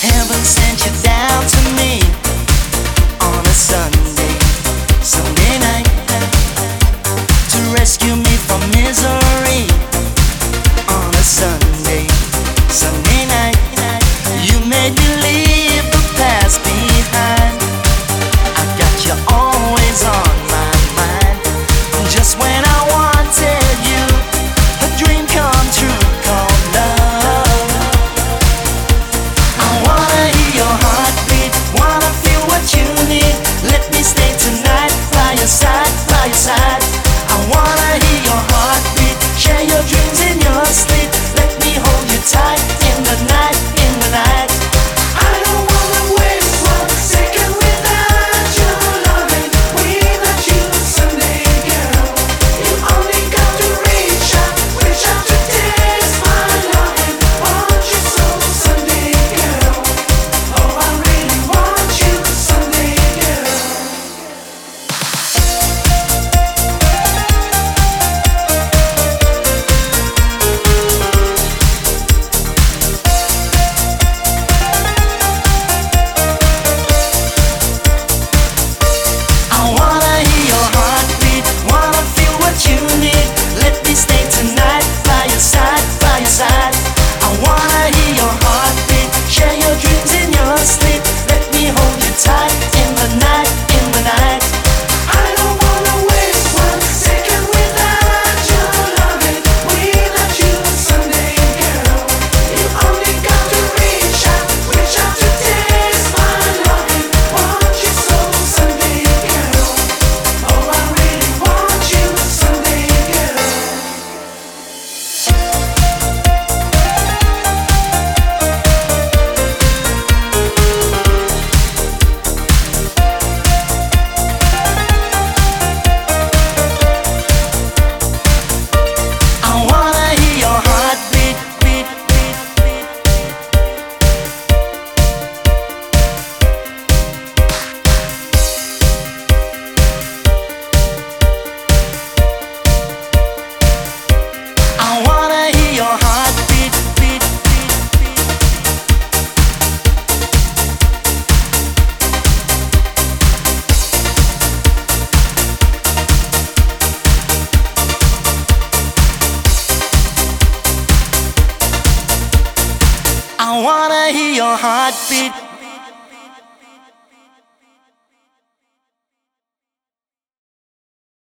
Heaven sent you down to me on a Sunday night, to rescue me from misery. On a Sunday night, you made me leave the past behind. I got you always on my mind. Just when I wanted you, a dream come true called love. I wanna hear your heartbeat, wanna feel what you need. Let me stay tonight by your side, by your side. I wanna hear your heartbeat, share your dreams in your sleep. Let me hold you tight in the night, in the night. I don't wanna waste one second without your loving, without you, Sunday girl. You only got to reach out to taste my loving. Want you so, Sunday girl. Oh, I really want you, Sunday girl. I wanna hear your heartbeat, wanna feel what you need. Let me stay tonight by your side, by your side. I wanna hear your heartbeat, share your dreams in your sleep. Let me hold you tight in the night, in the night. I don't wanna waste one second without your loving, without you, Sunday girl. You only got to reach out to taste my loving. Want you so, Sunday girl. Oh, I really want you, Sunday girl. I wanna hear your heartbeat, beat, beat, beat. I wanna hear your heartbeat, beat, beat, beat. I wanna hear your heartbeat.